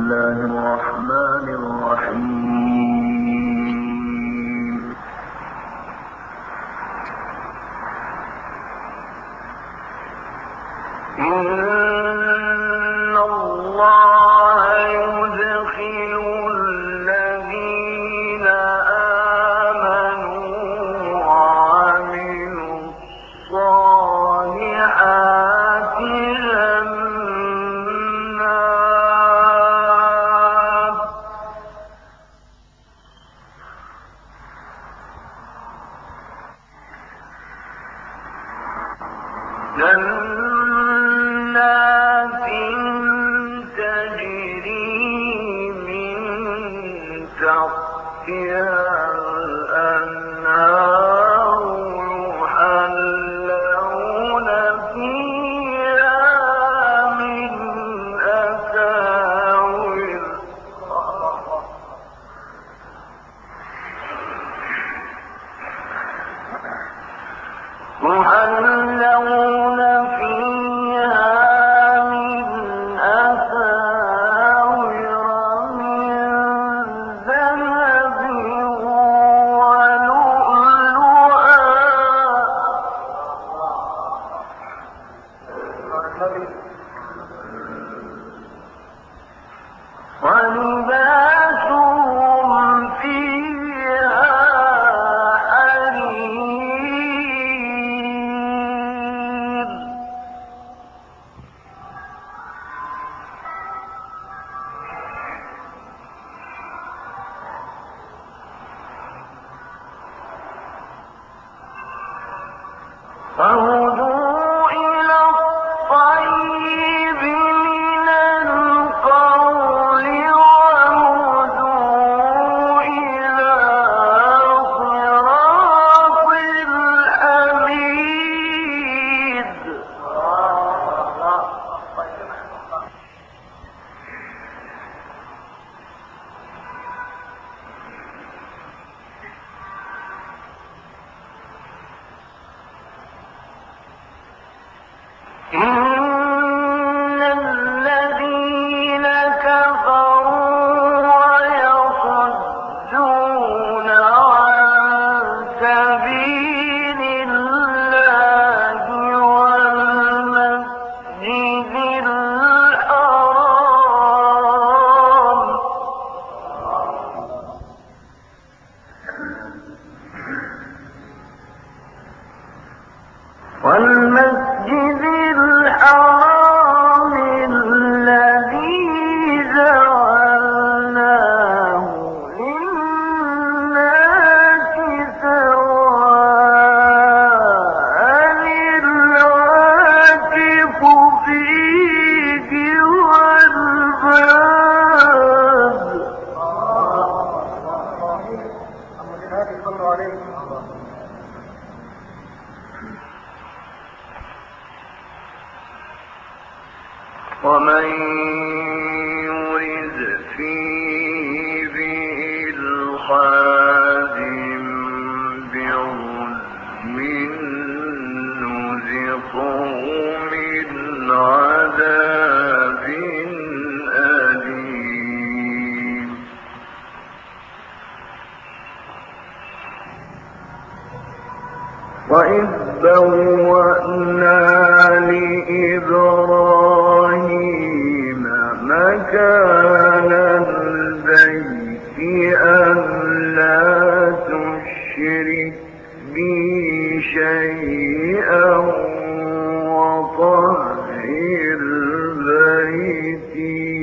الله الرحمن الرحيم. إن الله يدخل الذين آمنوا وعملوا الصالحات جنات تجري من تحتها الأنهار يحلون فيها من أساور ولباسهم فيها حرير فهدوا إلى الطيب من القول وهدوا إلى صراط الحميد. إن الذين كفروا ويصدون عن سبيل الله والمسجد الحرام الذي جعلناه للناس سواء العاكف فيه والباد. ومن يرد فيه بإلحاد بعلم نذقه من عذاب أليم. وإذ بوأنا لإبراهيم مكان البيت ألا تشرك بي شيئا وطهر بيتي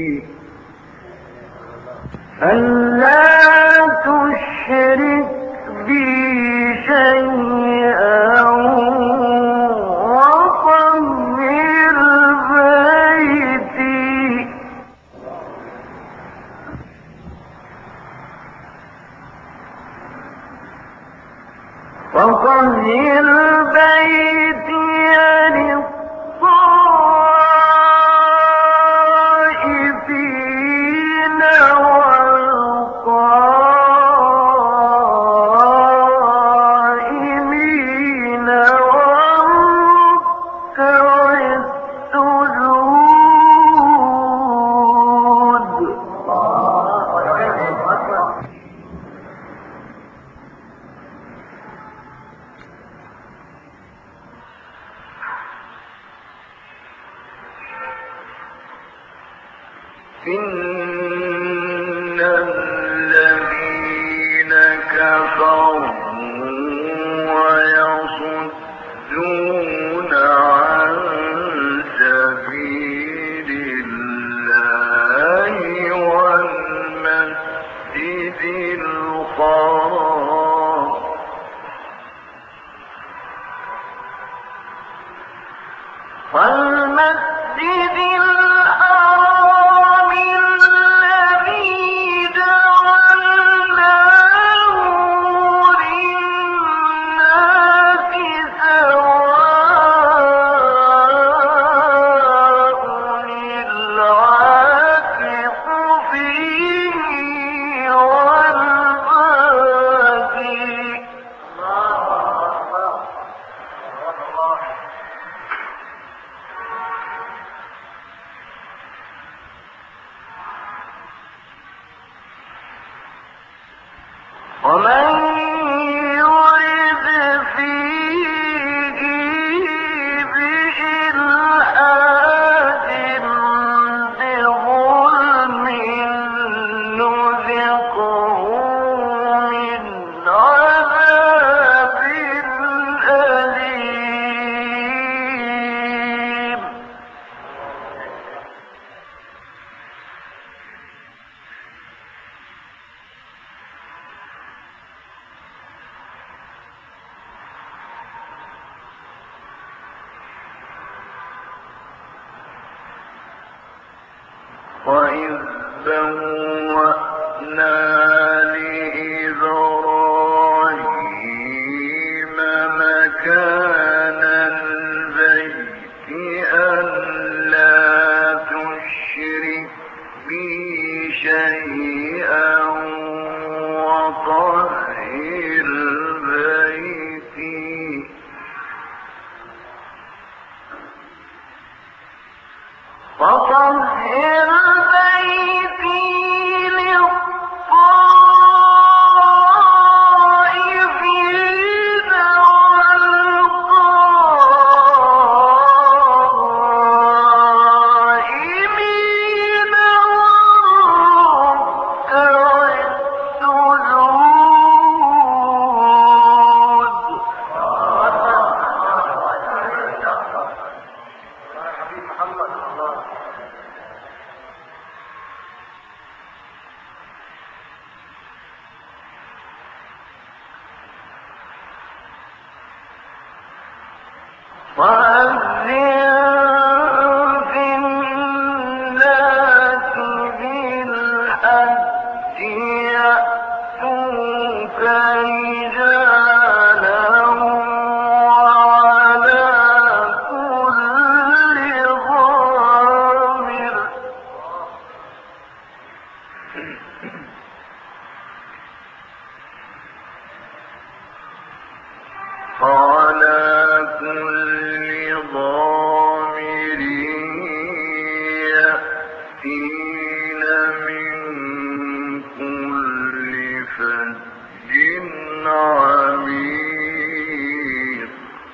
ألا تشرك بي شيئا وطهر بيتي للطائفين والقائمين والركع السجود. إن الذين كفروا ويصدون عن سبيل الله والمسجد الحرام الذي جعلناه للناس سواء العاكف فيه والبادي. ومن يرد فيه بإلحاد بظلم نذقه من عذاب أليم. وإذ بوأنا لإبراهيم مكان البيت ألا تشرك بي شيئا وطهر بيتي للطائفين والقائمين والركع السجود. وأذن في الناس بالحج يأتوك رجالا وعلى كل ضامر يأتين من كل فج عميق.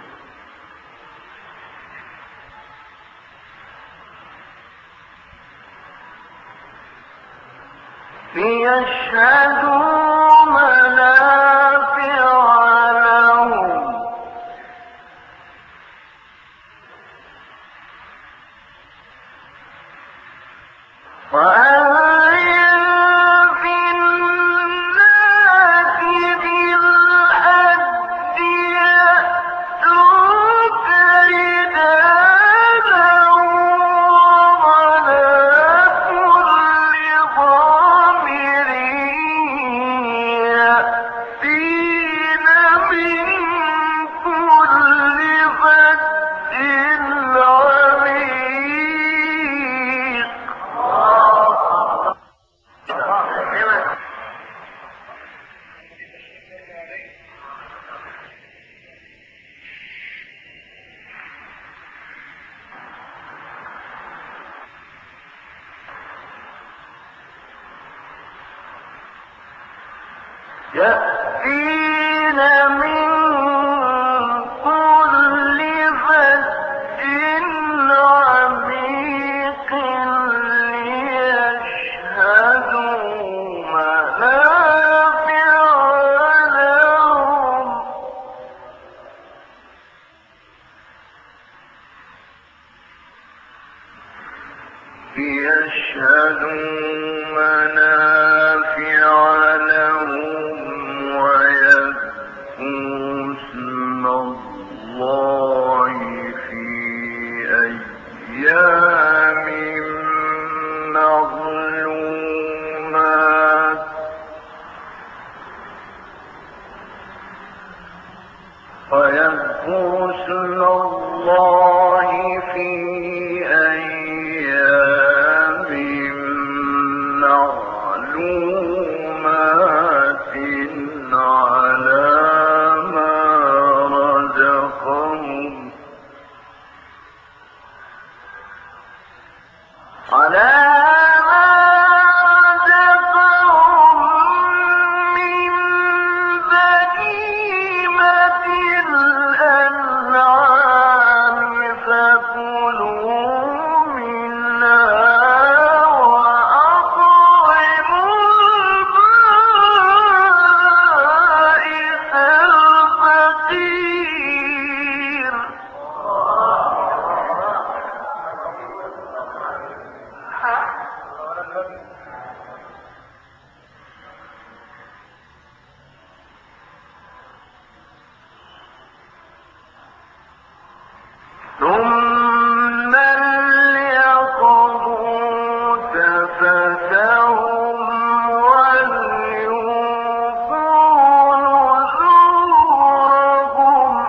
ليشهدوا منافع لهم وأذن في الناس بالحج يأتوك رجالا وعلى كل ضامر يأتين من كل فج عميق. يأتين من كل فج عميق ليشهدوا معلومات على ما رزقهم من بهيمة الأنعام فكلوا منها وأطعموا البائس الفقير. ثم ليقضوا تفثهم وليوفوا نذورهم.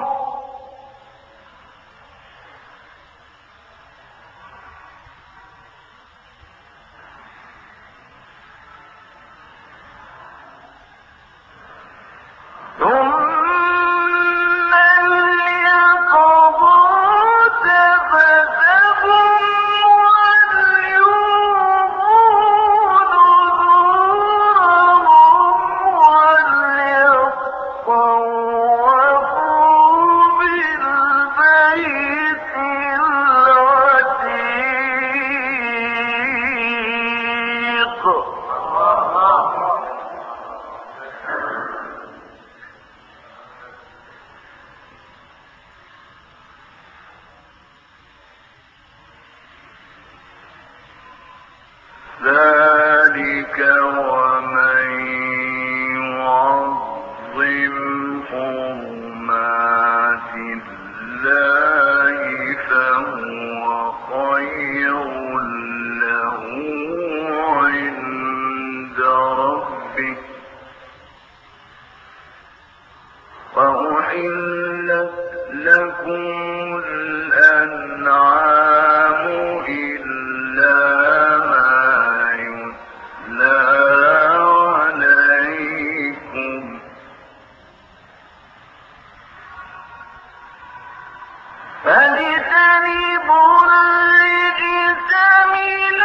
ثم ليقضوا تفثهم وليوفوا نذورهم وليطوفوا بالبيت العتيق. ذلك ومن يعظم حرمات الله فهو خير له عند ربه. وأحلت لكم الأنعام إلا ما يتلى عليكم فاجتنبوا الرجس من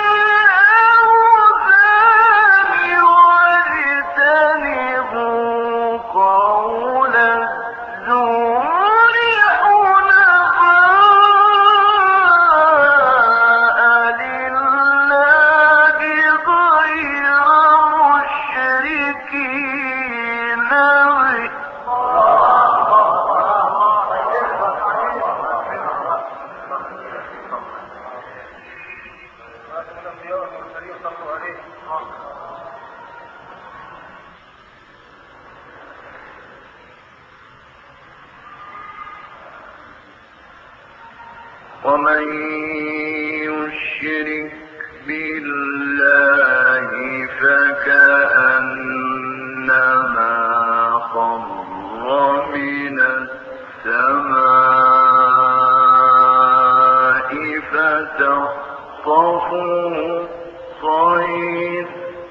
الأوثان واجتنبوا قول الزور حنفاء لله غير مشركين به. ومن يشرك بالله فكأنما خر من السماء فتخطفه الطير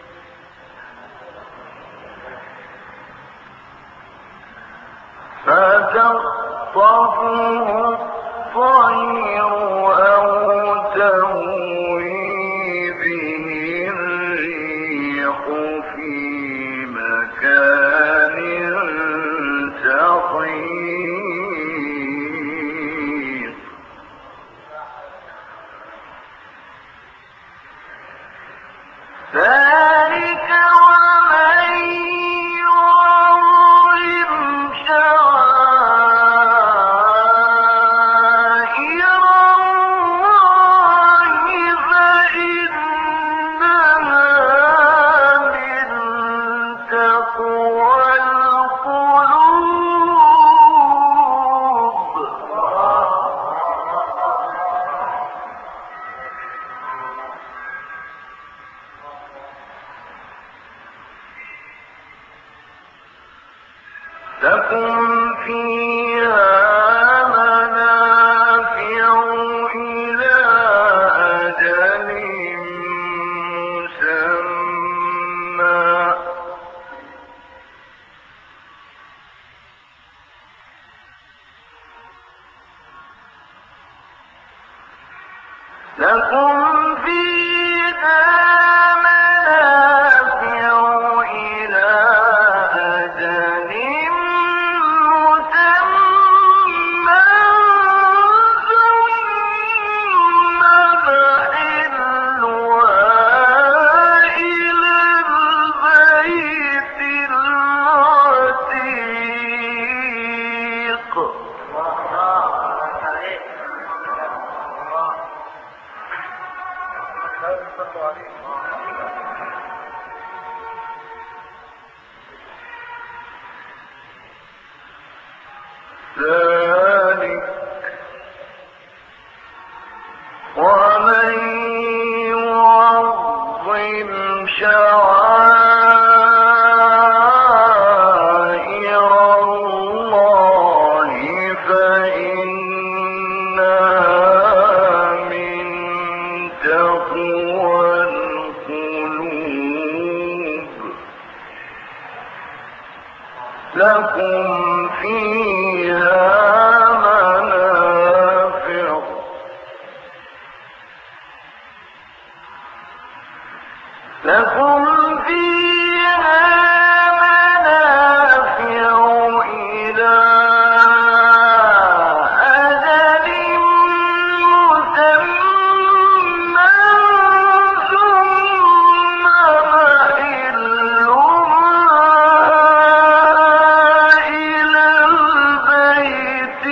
أو تهوي به الريح في مكان سحيق. ذلك ومن يعظم شعائر الله فإنها من تقوى القلوب. لكم فيها منافع إلى أجل مسمى لكم فيها منافع إلى أجل مسمى ثم محلها إلى البيت العتيق. ذلك ومن يعظم شعائر الله فإنها من تقوى القلوب. لكم فيها منافع لكم فيها منافع إلى أجل مسمى ثم محلها إلى البيت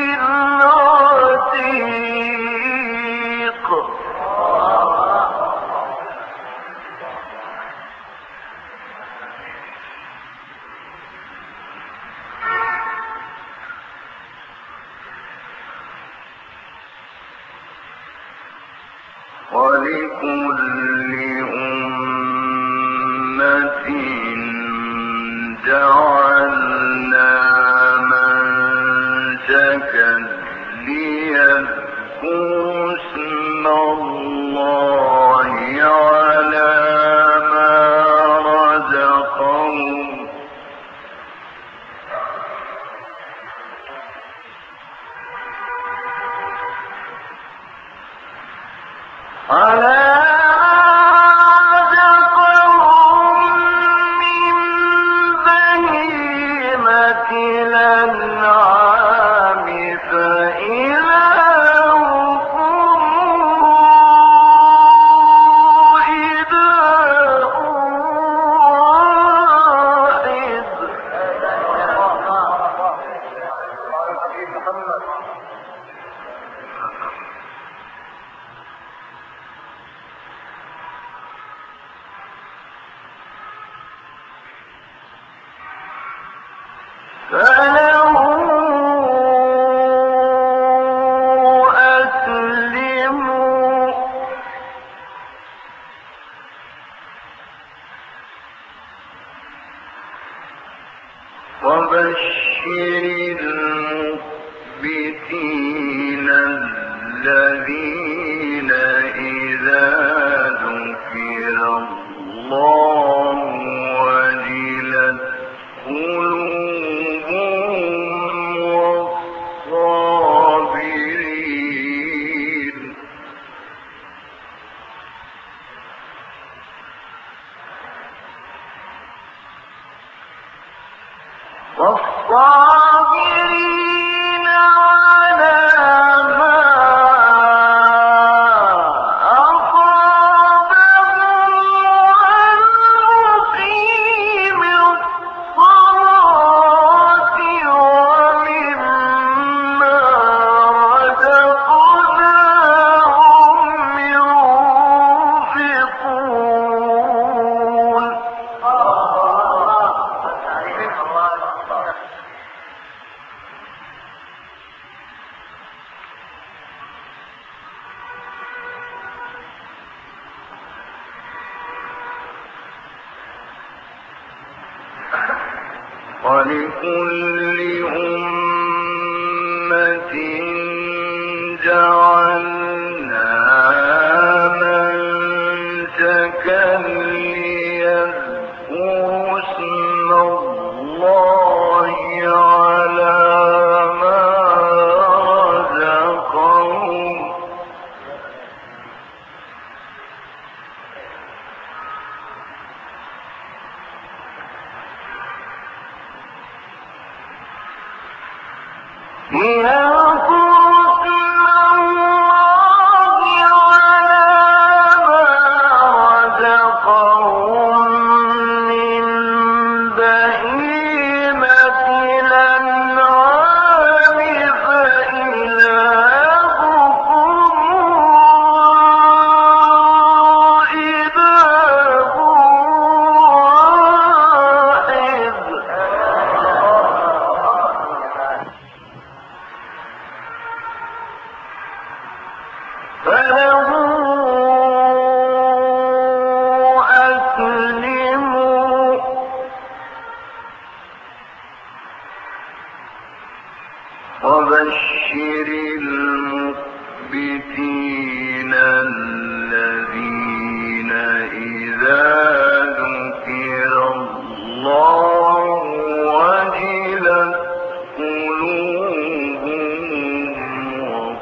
العتيق. ولكل أمة جعلنا منسكا ليذكروا اسم الله على ما رزقهم من بهيمة الأنعام فإلهكم إله واحد. فله أسلموا وبشر المخبتين الذين إذا ذكر الله وجلت قلوبهم والصابرين على ما أصابهم والمقيم الصلاة ومما رزقناهم ينفقون. ولكل أمة جعلنا منسكا ليذكروا اسم الله على ما رزقهم وبشر المخبتين الذين إذا ذكر الله وجلت قلوبهم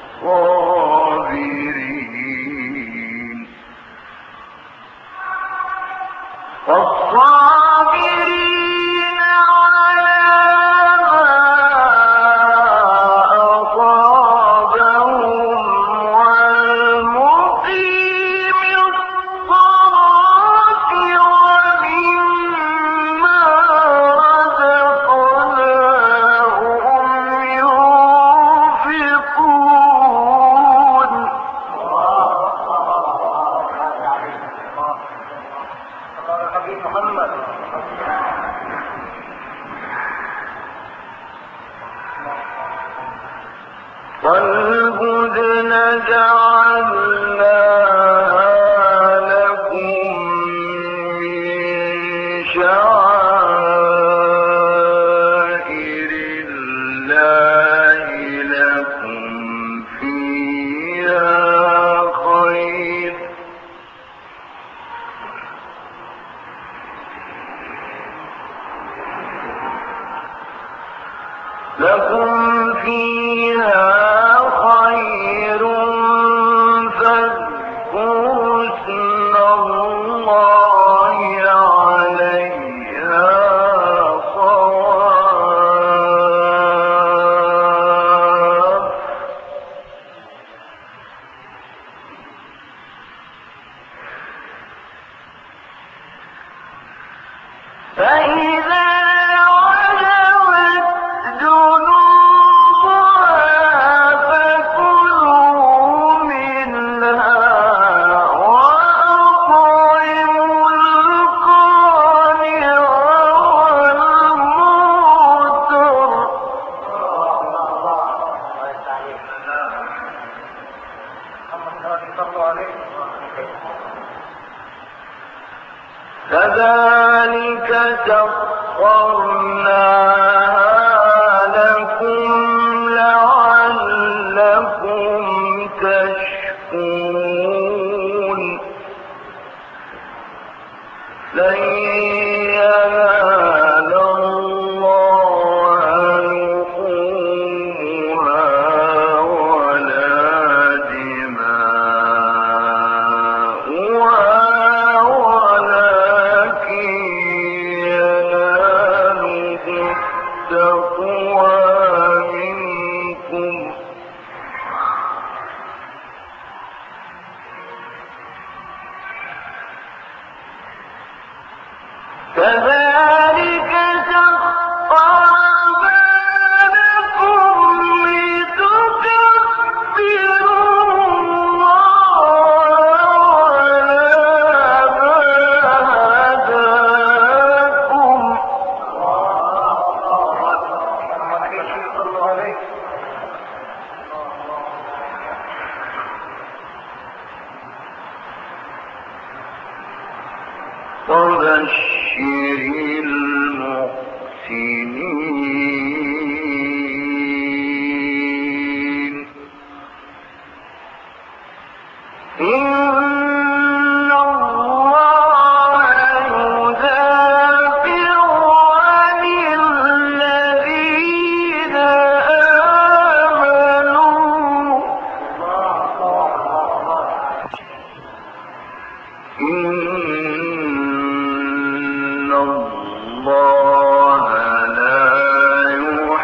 والصابرين على ما أصابهم والمقيم الصلاة ومما رزقناهم ينفقون. محمد والبدن جعلناها لكم من شعائر الله لكم فيها خير فاذكروا اسم الله عليها صواف فإذا وجبت جنوبها فكلوا منها وأطعموا القانع والمعتر كذلك سخرناها لكم لعلكم تشكرون لن ينال الله لحومها ولا دماؤها التقوى منكم كذلك سخرنا لكم لتكبروا الله على ما هداكم وبشر المحسنين إن الله يدافع عن الذين آمنوا إن الله لا يحب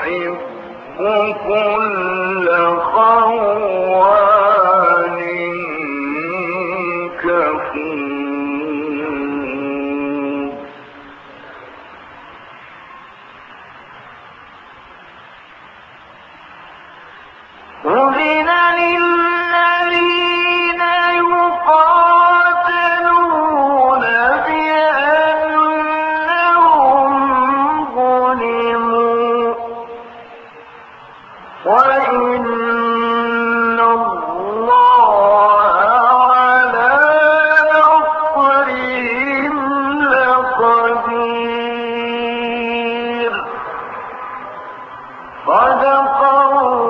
قوم